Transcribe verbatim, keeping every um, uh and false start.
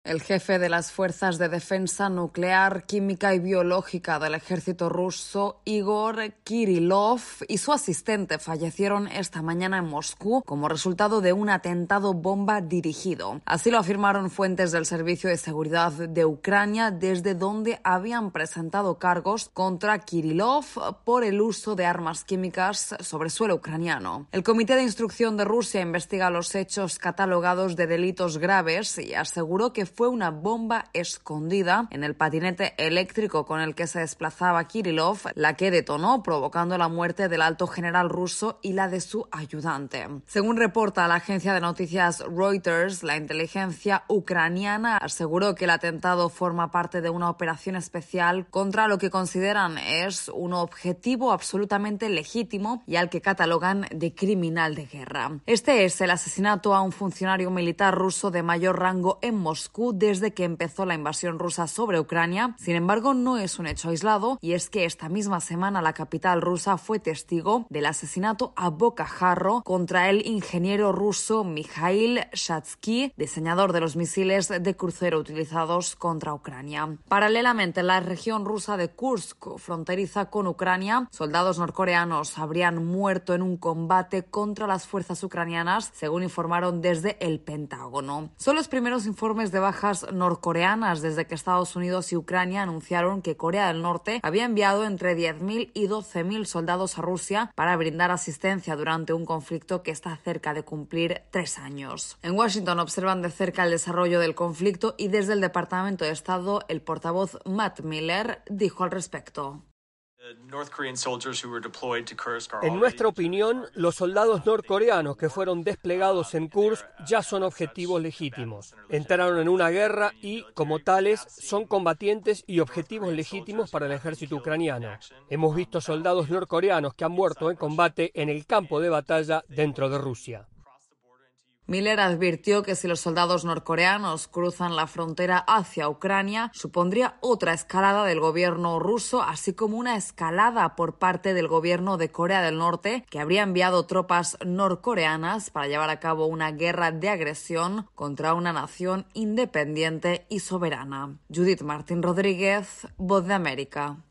El jefe de las Fuerzas de Defensa Nuclear, Química y Biológica del ejército ruso, Igor Kirillov, y su asistente fallecieron esta mañana en Moscú como resultado de un atentado bomba dirigido. Así lo afirmaron fuentes del Servicio de Seguridad de Ucrania, desde donde habían presentado cargos contra Kirillov por el uso de armas químicas sobre suelo ucraniano. El Comité de Instrucción de Rusia investiga los hechos catalogados de delitos graves y aseguró que fue una bomba escondida en el patinete eléctrico con el que se desplazaba Kirillov la que detonó, provocando la muerte del alto general ruso y la de su ayudante. Según reporta la agencia de noticias Reuters, la inteligencia ucraniana aseguró que el atentado forma parte de una operación especial contra lo que consideran es un objetivo absolutamente legítimo y al que catalogan de criminal de guerra. Este es el asesinato a un funcionario militar ruso de mayor rango en Moscú desde que empezó la invasión rusa sobre Ucrania. Sin embargo, no es un hecho aislado, y es que esta misma semana la capital rusa fue testigo del asesinato a bocajarro contra el ingeniero ruso Mikhail Shatsky, diseñador de los misiles de crucero utilizados contra Ucrania. Paralelamente, en la región rusa de Kursk, fronteriza con Ucrania, soldados norcoreanos habrían muerto en un combate contra las fuerzas ucranianas, según informaron desde el Pentágono. Son los primeros informes de bajas norcoreanas desde que Estados Unidos y Ucrania anunciaron que Corea del Norte había enviado entre diez mil y doce mil soldados a Rusia para brindar asistencia durante un conflicto que está cerca de cumplir tres años. En Washington observan de cerca el desarrollo del conflicto y desde el Departamento de Estado el portavoz Matt Miller dijo al respecto. En nuestra opinión, los soldados norcoreanos que fueron desplegados en Kursk ya son objetivos legítimos. Entraron en una guerra y, como tales, son combatientes y objetivos legítimos para el ejército ucraniano. Hemos visto soldados norcoreanos que han muerto en combate en el campo de batalla dentro de Rusia. Miller advirtió que si los soldados norcoreanos cruzan la frontera hacia Ucrania, supondría otra escalada del gobierno ruso, así como una escalada por parte del gobierno de Corea del Norte, que habría enviado tropas norcoreanas para llevar a cabo una guerra de agresión contra una nación independiente y soberana. Judith Martín Rodríguez, Voz de América.